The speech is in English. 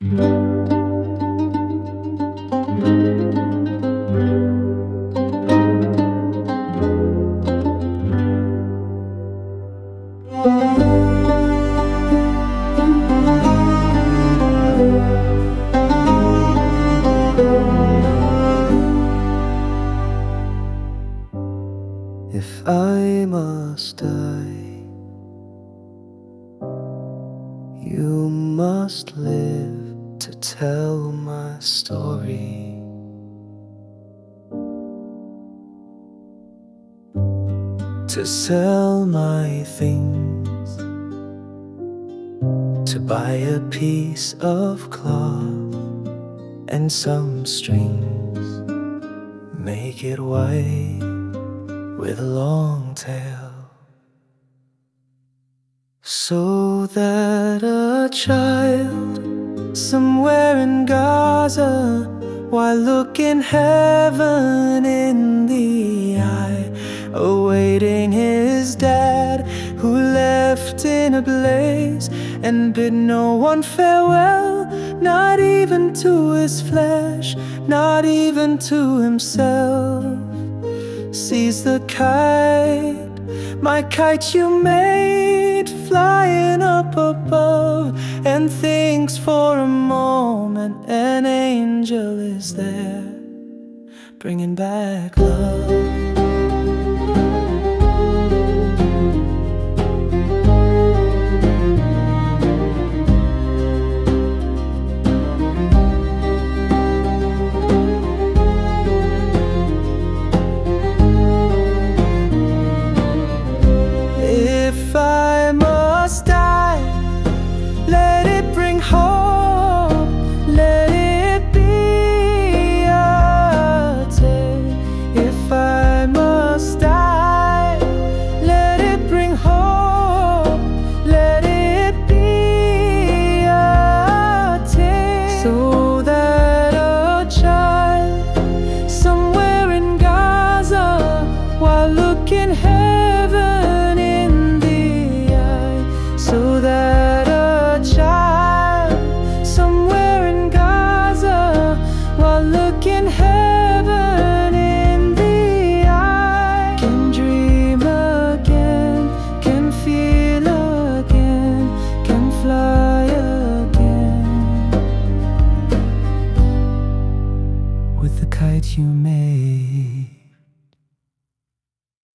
If I must die, you must live to tell my story. To sell my things, to buy a piece of cloth and some strings, make it white with a long tail, so that a child somewhere in Gaza, while looking heaven in the eye, awaiting his dad who left in a blaze and bid no one farewell, not even to his flesh, not even to himself, sees the kite, my kite you made, flying up above, and thinks for a moment an angel is there, bringing back love.